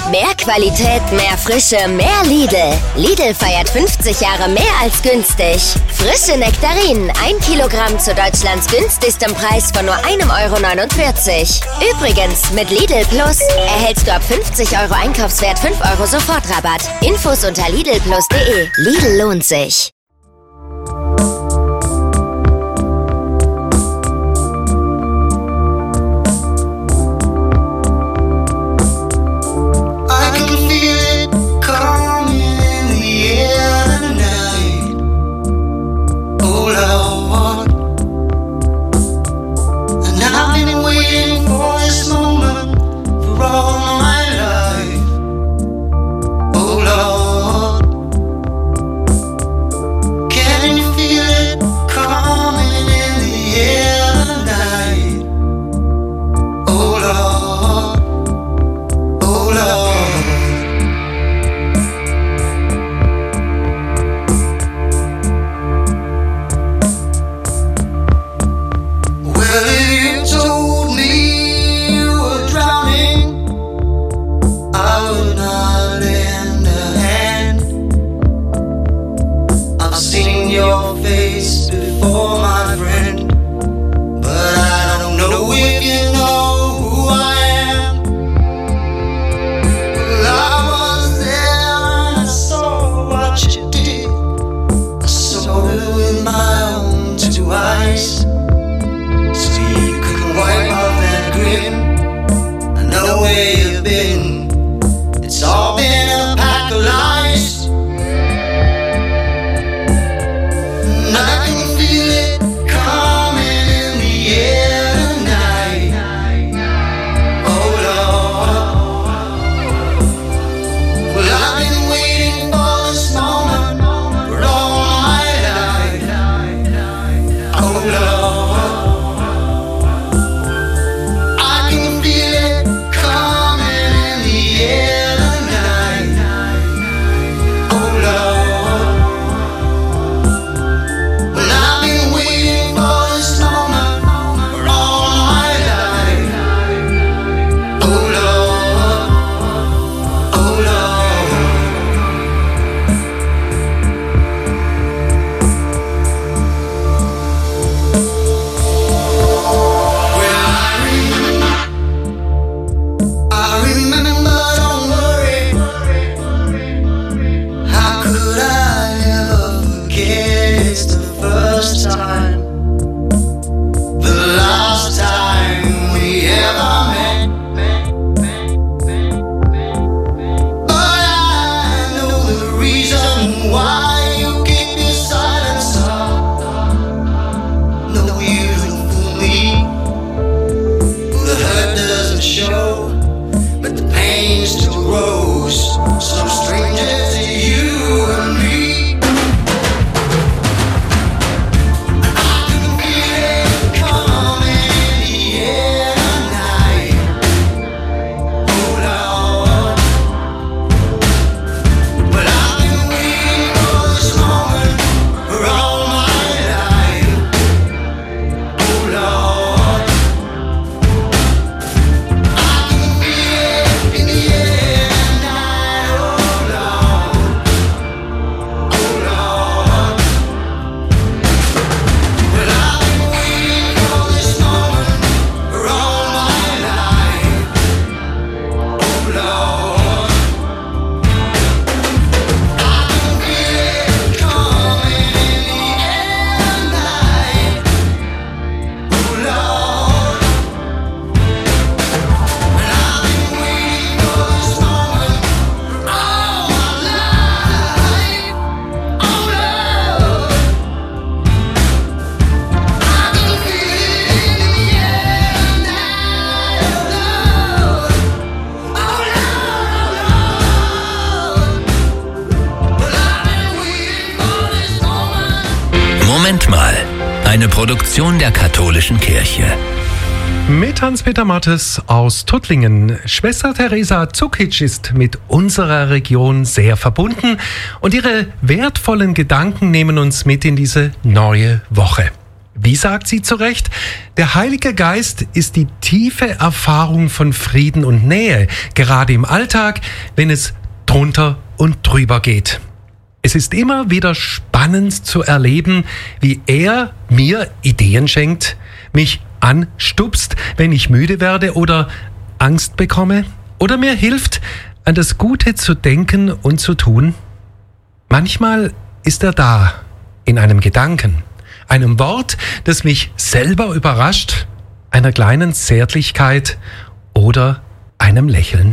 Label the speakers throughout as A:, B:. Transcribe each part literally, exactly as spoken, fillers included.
A: Mehr Qualität, mehr Frische, mehr Lidl. Lidl feiert fünfzig Jahre mehr als günstig. Frische Nektarinen, ein Kilogramm zu Deutschlands günstigstem Preis von nur ein Euro neunundvierzig. Übrigens, mit Lidl Plus erhältst du ab fünfzig Euro Einkaufswert fünf Euro Sofortrabatt. Infos unter lidl plus punkt de. Lidl lohnt sich.
B: Moment mal, eine Produktion der katholischen Kirche.
C: Mit Hans-Peter Mattes aus Tuttlingen. Schwester Teresa Zukic ist mit unserer Region sehr verbunden und ihre wertvollen Gedanken nehmen uns mit in diese neue Woche. Wie sagt sie zu Recht? Der Heilige Geist ist die tiefe Erfahrung von Frieden und Nähe, gerade im Alltag, wenn es drunter und drüber geht. Es ist immer wieder spannend zu erleben, wie er mir Ideen schenkt, mich anstupst, wenn ich müde werde oder Angst bekomme, oder mir hilft, an das Gute zu denken und zu tun. Manchmal ist er da, in einem Gedanken, einem Wort, das mich selber überrascht, einer kleinen Zärtlichkeit oder einem Lächeln.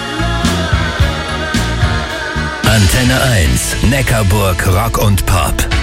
B: Antenne eins, Neckarburg Rock und Pop.